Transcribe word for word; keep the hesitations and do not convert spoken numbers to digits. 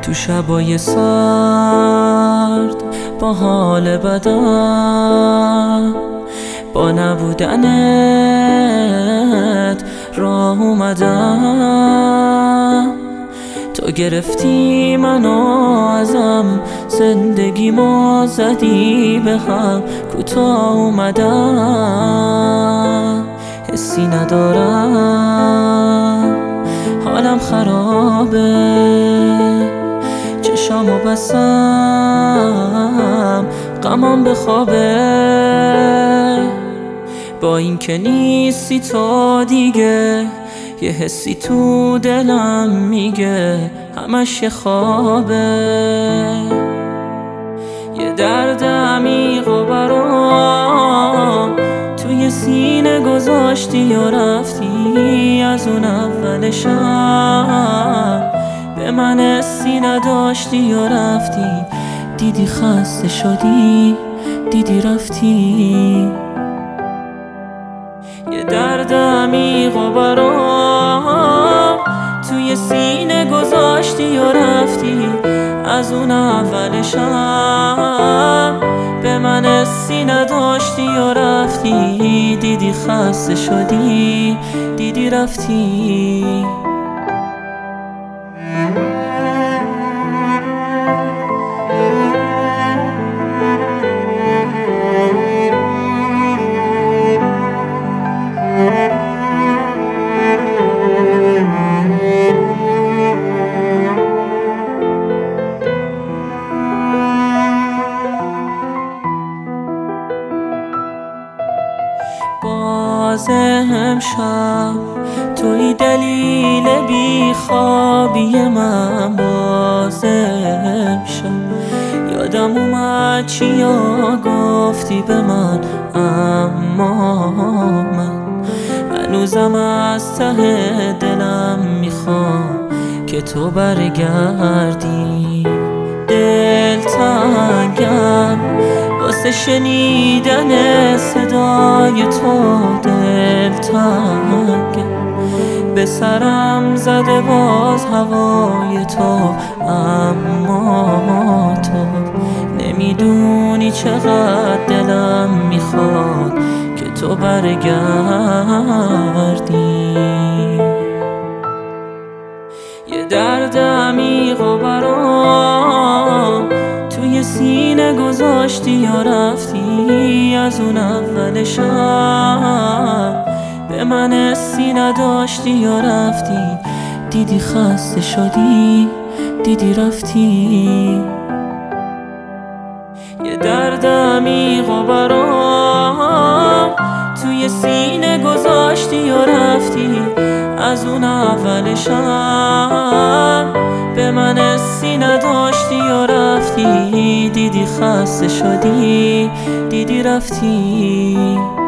تو شبای سرد با حال بدم، با نبودنت راه اومدم. تو گرفتی منو ازم، زندگی ما زدی به هم، کوتاه اومدم. حسی ندارم، حالم خرابه، چشامو بسم غمم بخوابه. با این که نیستی تو دیگه، یه حسی تو دلم میگه همش یه خوابه. یه درد عمیق و برام توی سینه گذاشتی و رفتی، از اون اول شب به من حسی نداشتی و رفتی. دیدی خسته شدی، دیدی رفتی. یه درد عمیق و برام توی سینه گذاشتی و رفتی، از اون اول شب به من حسی نداشتی و رفتی. دیدی خسته شدی، دیدی رفتی. باز امشب توی دلیل بیخوابی من، باز امشب یادم اومد چیا گفتی به من، اما من هنوزم از ته دلم میخوام که تو برگردی. دلتنگم واسه شنیدن صدای تو، دلتنگم به سرم زده باز هوای تو، اما تو نمیدونی چقدر دلم میخواد که تو برگردی. یه درد عمیق و برام توی سینه گذاشتی و رفتی، از اون اول شب به من حسی نداشتی و رفتی. دیدی خسته شدی، دیدی رفتی. یه درد عمیق و برام توی سینه گذاشتی و رفتی، از اون اول شب به من حسی نداشتی و رفتی. دیدی خسته شدی، دیدی رفتی.